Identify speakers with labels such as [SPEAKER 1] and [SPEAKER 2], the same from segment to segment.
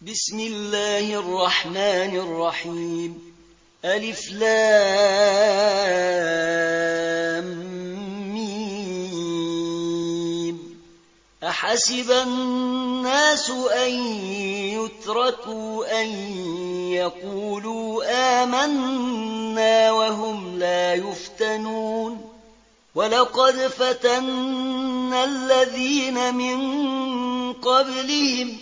[SPEAKER 1] بسم الله الرحمن الرحيم. ألف لام ميم. أحسب الناس أن يتركوا أن يقولوا آمنا وهم لا يفتنون ولقد فتنا الذين من قبلهم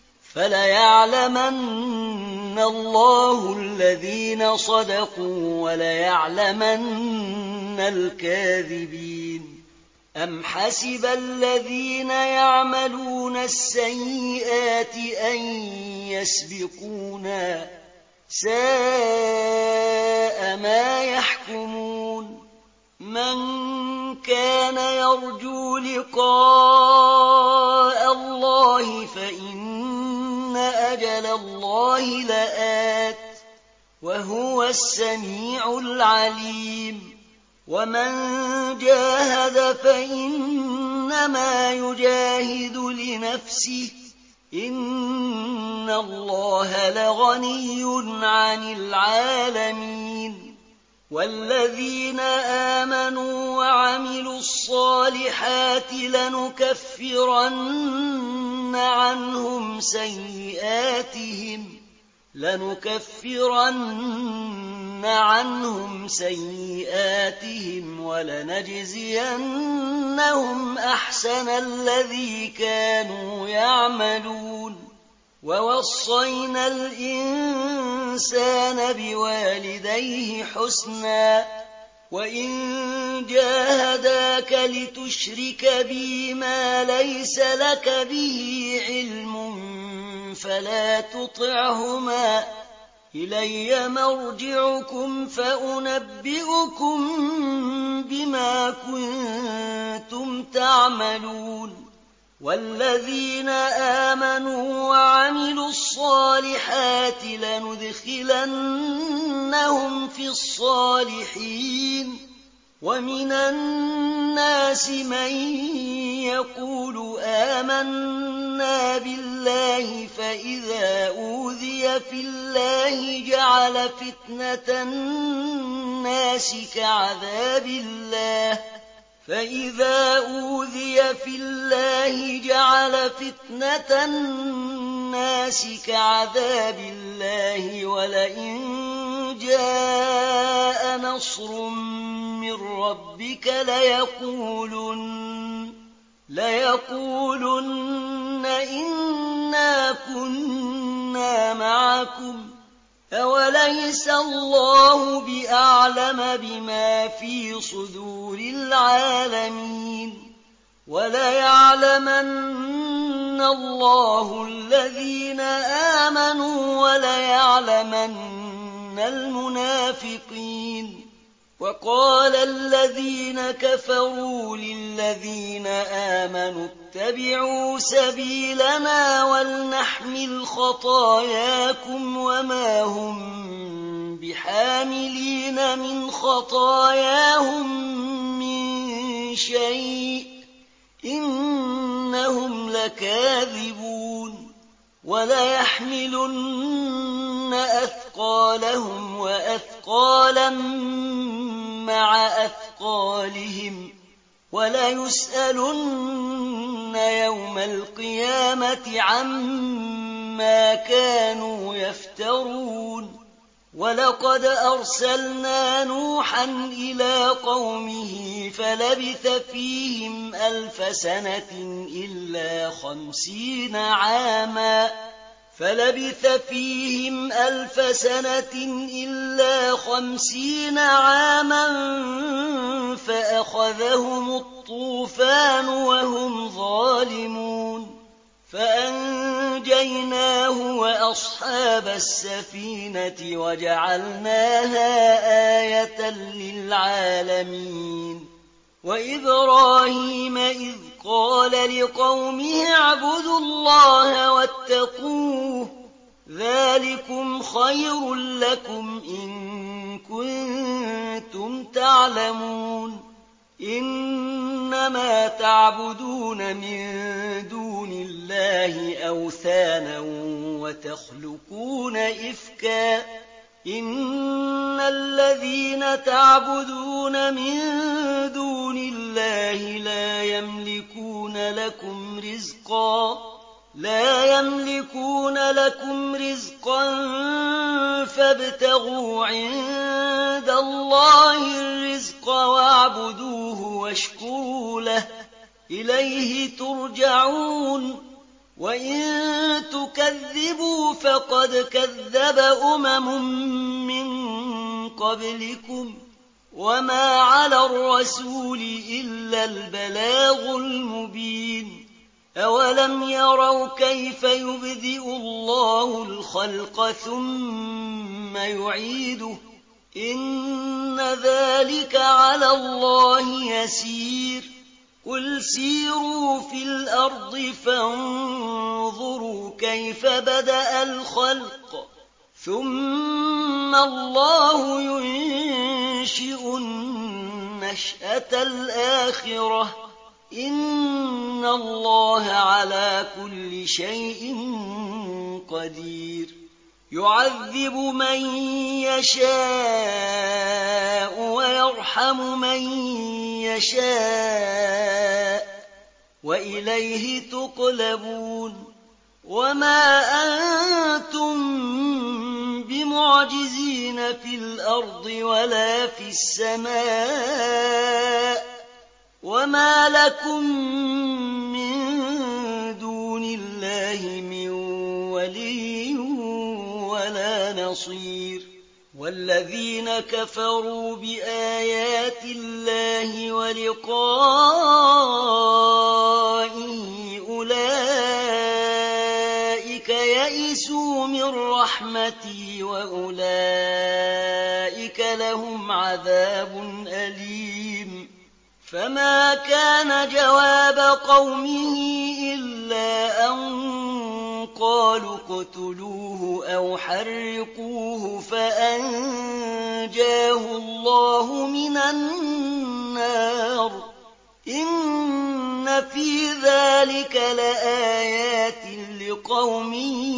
[SPEAKER 1] فليعلمن الله الذين صدقوا وليعلمن الكاذبين. أم حسب الذين يعملون السيئات أن يسبقونا ساء ما يحكمون. من كان يرجو لقاء الله فإن أجل الله لآت وهو السميع العليم. ومن جاهد فإنما يجاهد لنفسه إن الله لغني عن العالمين. والذين آمنوا وعملوا الصالحات لنكفرن عنهم سيئاتهم ولنجزينهم أحسن الذي كانوا يعملون. ووصينا الإنسان بوالديه حسنا وإن جاهداك لتشرك بي ما ليس لك به علم فلا تطعهما إلي مرجعكم فأنبئكم بما كنتم تعملون. والذين آمنوا وعملوا الصالحات لندخلنهم في الصالحين. ومن الناس من يقول آمنا بالله فإذا أوذي في الله جعل فتنة الناس كعذاب الله ولئن جاء نصر من ربك ليقولن إنا كنا معكم أوليس الله بأعلم بما في صدور العالمين. وليعلمن الله الذين آمنوا وليعلمن المنافقين. وقال الذين كفروا للذين آمنوا اتبعوا سبيلنا ولنحمل خطاياكم وما هم بحاملين من خطاياهم من شيء إنهم لكاذبون. وليحملن أثقالهم وأثقالا مع أثقالهم وليسألن يوم القيامة عما كانوا يفترون. ولقد أرسلنا نوحا إلى قومه فلبث فيهم 1000 سنة إلا 50 عاما فأخذهم الطوفان وهم ظالمون فأنجيناه وأصحاب السفينة وجعلناها آية للعالمين. وإبراهيم إذ قال لقومه اعبدوا الله واتقوه ذلكم خير لكم إن كنتم تعلمون. إنما تعبدون من دون الله أوثانا وتخلقون إفكا إن الذين تعبدون من دون الله لا يملكون لكم رزقا فابتغوا عند الله الرزق واعبدوه واشكروا له إليه ترجعون وإن تكذبوا فقد كذب من قبلكم وما على الرسول إلا البلاغ المبين أولم يروا كيف يبدئ الله الخلق ثم يعيده إن ذلك على الله يسير قل سيروا في الأرض فانظروا كيف بدأ الخلق ثم الله ينشئ النشأة الآخرة إن الله على كل شيء قدير يعذب من يشاء ويرحم من يشاء وإليه تقلبون وما أنتم بمعجزين في الأرض ولا في السماء وما لكم من دون الله من ولي ولا نصير والذين كفروا بآيات الله ولقائه أولئك يئسوا من رحمتي وأولئك لهم عذاب أليم فما كان جواب قومه إلا أن قالوا اقتلوه أو حرقوه فأنجاه الله من النار إن في ذلك لآيات لقوم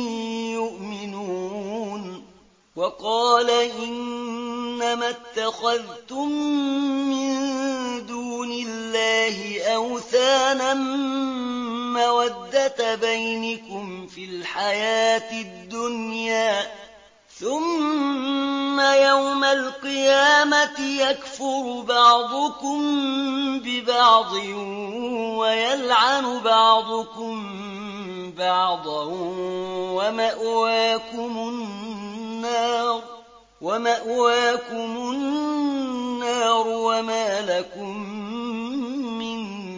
[SPEAKER 1] يؤمنون وقال إنما اتخذتم من دون الله أوثانا مودة بينكم في الحياة الدنيا ثم يوم القيامة يكفر بعضكم ببعض ويلعن بعضكم بعضا ومأواكم النار وما لكم من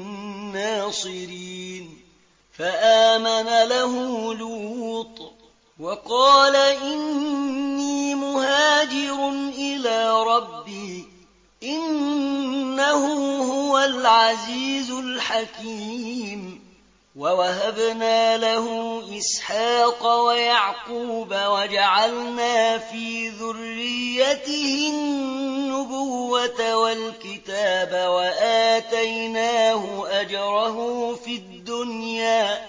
[SPEAKER 1] ناصرين فآمن له لوط وقال إني مهاجر إلى ربي إنه هو العزيز الحكيم ووهبنا له إسحاق ويعقوب وجعلنا في ذريته النبوة والكتاب وآتيناه أجره في الدنيا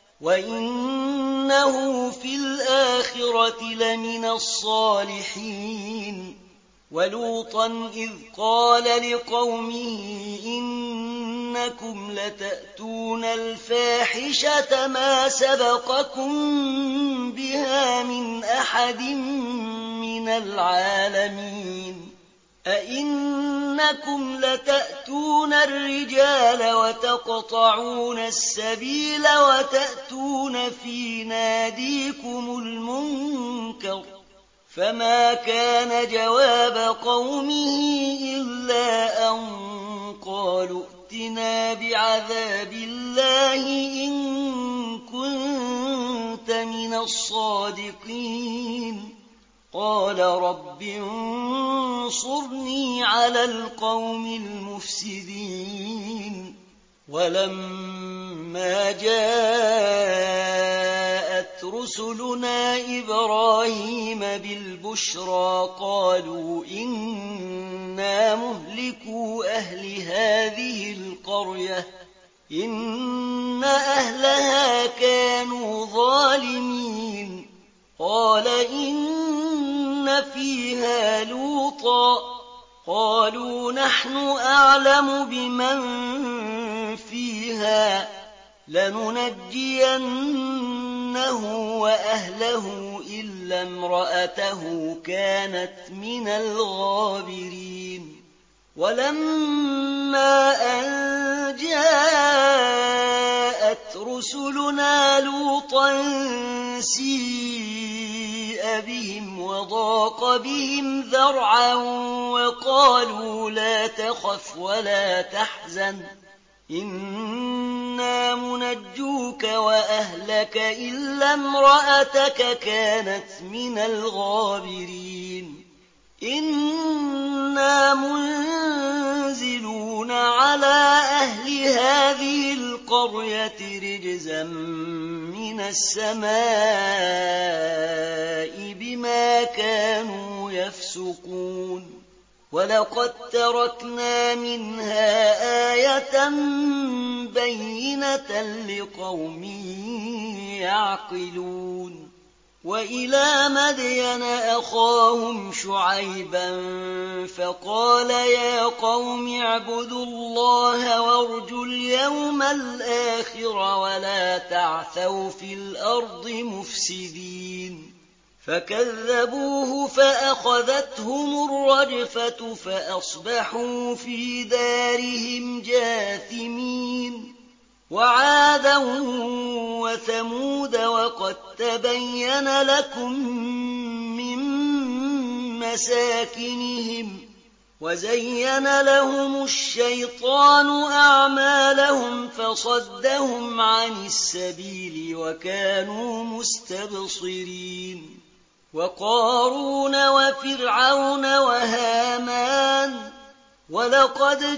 [SPEAKER 1] وإنه في الآخرة لمن الصالحين ولوطا إذ قال لقومه إنكم لتأتون الفاحشة ما سبقكم بها من أحد من العالمين أئنكم لتأتون الرجال وتقطعون السبيل وتأتون في ناديكم المنكر فما كان جواب قومه إلا أن قالوا ائتنا بعذاب الله إن كنت من الصادقين قال رب انصرني على القوم المفسدين ولما جاءت رسلنا إبراهيم بالبشرى قالوا إنا مهلكو أهل هذه القرية إن أهلها كانوا ظالمين قال إن فيها لوطا قالوا نحن أعلم بمن فيها لننجينه وأهله إلا امرأته كانت من الغابرين ولما أن جاءت رسلنا لوطا سيء بهم وضاق بهم ذرعا وقالوا لا تخف ولا تحزن إنا منجوك وأهلك إلا امرأتك كانت من الغابرين إنا منزلون على أهل هذه القرية رجزا من السماء بما كانوا يفسقون ولقد تركنا منها آية بينة لقوم يعقلون وإلى مدين أخاهم شعيبا فقال يا قوم اعبدوا الله وارجوا اليوم الآخر ولا تعثوا في الأرض مفسدين فكذبوه فأخذتهم الرجفة فأصبحوا في دارهم جاثمين وعادا وثمود وقد تبين لكم من مساكنهم وزين لهم الشيطان أعمالهم فصدهم عن السبيل وكانوا مستبصرين وقارون وفرعون وهامان ولقد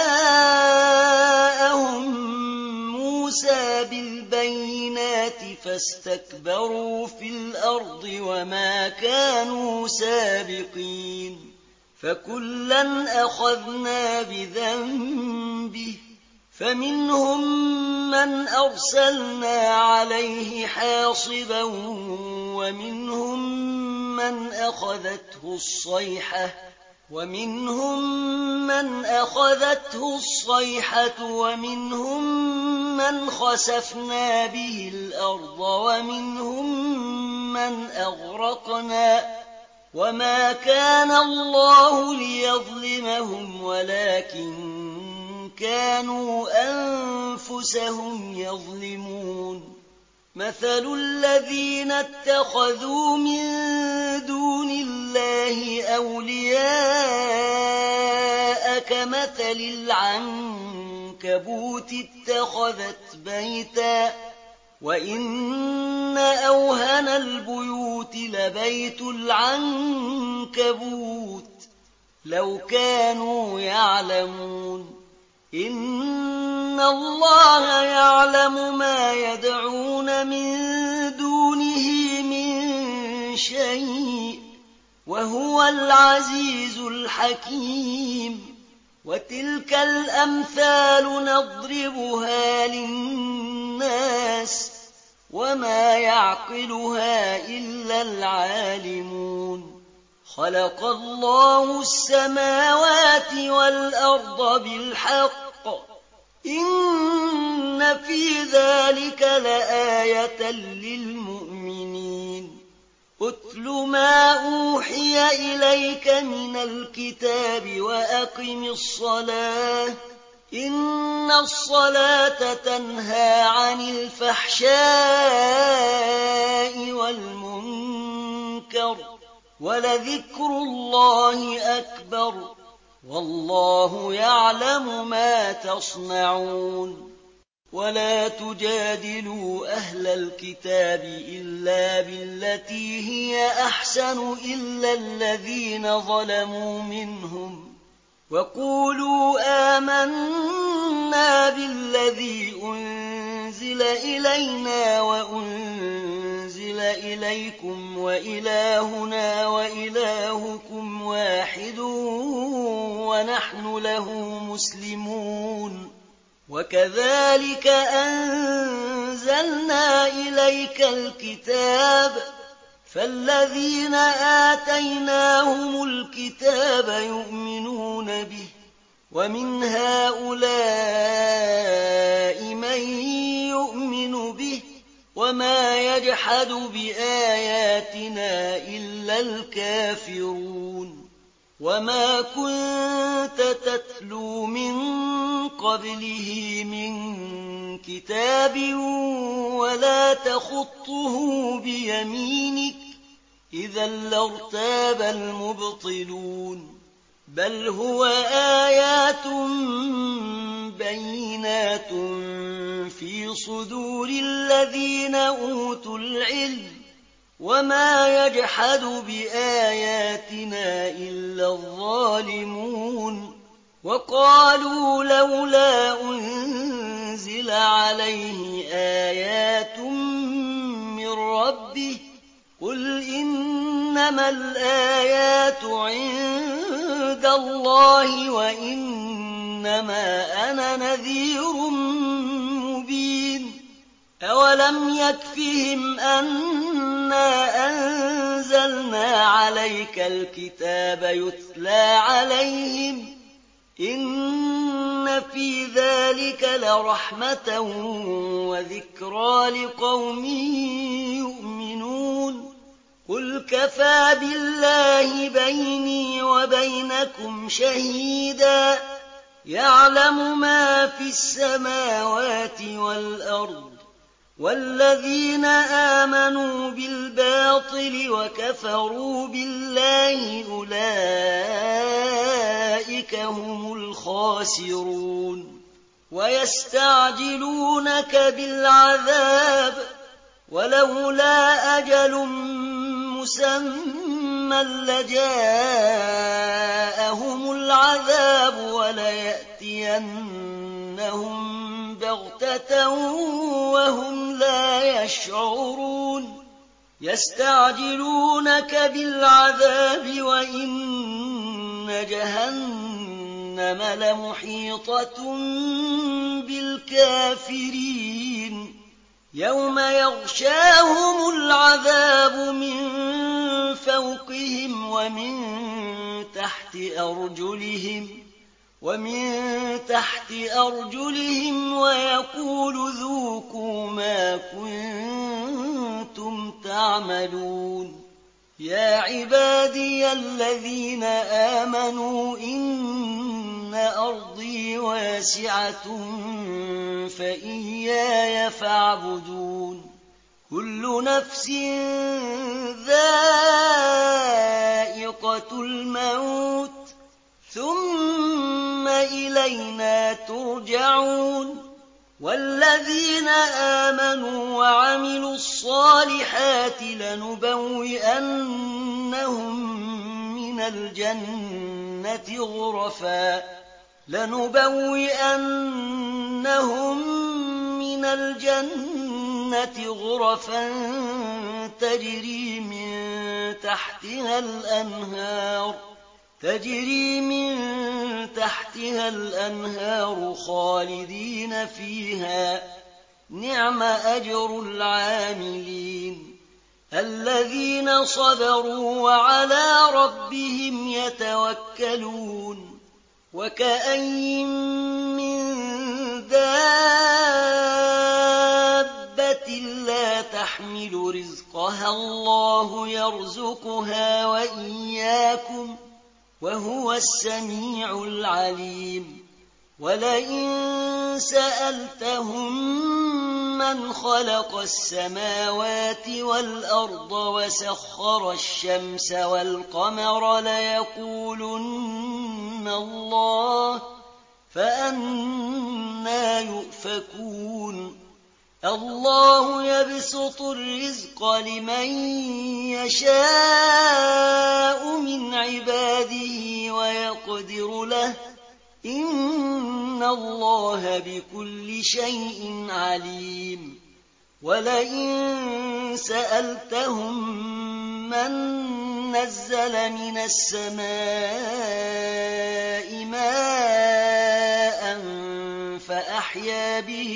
[SPEAKER 1] جاءهم موسى بالبينات فاستكبروا في الأرض وما كانوا سابقين فكلا أخذنا بذنبه فمنهم من أرسلنا عليه حاصبا ومنهم من أخذته الصيحة ومنهم من خسفنا به الأرض ومنهم من أغرقنا وما كان الله ليظلمهم ولكن كانوا أنفسهم يظلمون مثل الذين اتخذوا من دون الله أولياء كمثل العنكبوت اتخذت بيتا وإن أوهن البيوت لبيت العنكبوت لو كانوا يعلمون إن الله يعلم ما يدعون من دونه من شيء وهو العزيز الحكيم وتلك الأمثال نضربها للناس وما يعقلها إلا العالمون خلق الله السماوات والأرض بالحق إن في ذلك لآية للمؤمنين أتل ما أوحي إليك من الكتاب وأقم الصلاة إن الصلاة تنهى عن الفحشاء والمنكر ولذكر الله أكبر والله يعلم ما تصنعون ولا تجادلوا أهل الكتاب إلا بالتي هي أحسن إلا الذين ظلموا منهم وقولوا آمنا بالذي أنزل إلينا وأنزل إليكم وإلهنا وإلهكم واحد ونحن له مسلمون وكذلك أنزلنا إليك الكتاب فالذين آتيناهم الكتاب يؤمنون به ومن هؤلاء من يؤمن به وما يجحد بآياتنا إلا الكافرون وما كنت تتلو من قبله من كتاب ولا تخطه بيمينك إذا لارتاب المبطلون بل هو آيات بينات في صدور الذين أوتوا العلم وما يجحد بآياتنا إلا الظالمون وقالوا لولا أنزل عليه آيات من ربه قل إنما الآيات عند الله وإنما أنا نذير مبين أولم يكفهم أنا أنزلنا عليك الكتاب يتلى عليهم إن في ذلك لرحمة وذكرى لقوم يؤمنون قل كفى بالله بيني وبينكم شهيدا يعلم ما في السماوات والأرض والذين آمنوا بالباطل وكفروا بالله أولئك هم الخاسرون ويستعجلونك بالعذاب ولولا أجل مسمى لجاءهم العذاب وليأتينهم بغتة وهم لا يشعرون يستعجلونك بالعذاب وإن جهنم لمحيطة بالكافرين يوم يغشاهم العذاب من فوقهم ومن تحت أرجلهم ويقول ذوقوا ما كنتم تعملون يا عبادي الذين آمنوا إن أرضي واسعة فإياي فاعبدون كل نفس ذائقة الموت ثم إلينا ترجعون والذين آمنوا وعملوا الصالحات لنبوئنهم من الجنة غرفا تجري من تحتها الأنهار خالدين فيها نعم أجر العاملين الذين صبروا وعلى ربهم يتوكلون وكأين من دابة لا تحمل رزقها الله يرزقها وإياكم وهو السميع العليم ولئن سألتهم من خلق السماوات والأرض وسخر الشمس والقمر ليقولن الله فأنى يؤفكون الله يبسط الرزق لمن يشاء من عباده ويقدر له إن الله بكل شيء عليم ولئن سألتهم من نزل من السماء ماء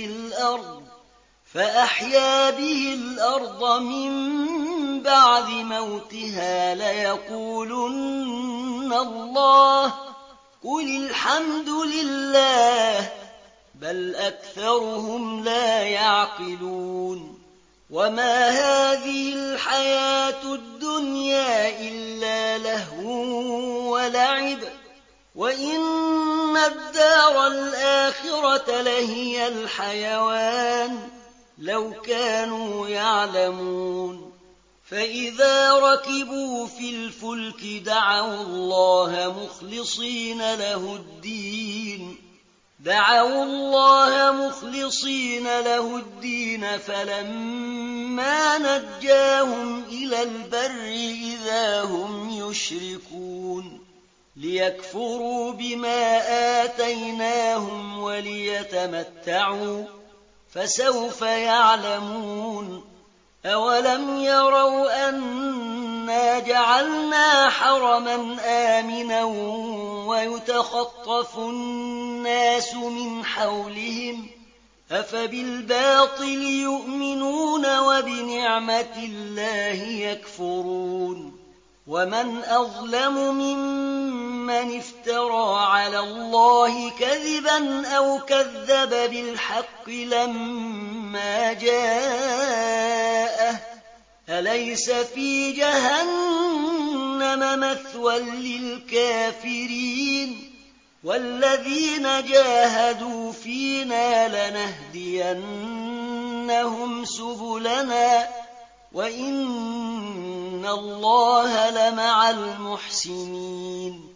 [SPEAKER 1] فأحيا به الأرض من بعد موتها ليقولن الله قل الحمد لله بل أكثرهم لا يعقلون وما هذه الحياة الدنيا إلا لهو ولعب وإن الدار الآخرة لهي الحيوان لو كانوا يعلمون فإذا ركبوا في الفلك دعوا الله مخلصين له الدين فلما نجاهم إلى البر إذا هم يشركون ليكفروا بما آتيناهم وليتمتعوا فسوف يعلمون أولم يروا أنا جعلنا حرما آمنا ويتخطف الناس من حولهم أفبالباطل يؤمنون وبنعمة الله يكفرون ومن أظلم ممن افترى على الله كذبا أو كذب بالحق لما جاءه أليس في جهنم مثوى للكافرين والذين جاهدوا فينا لنهدينهم سبلنا وإن الله لمع المحسنين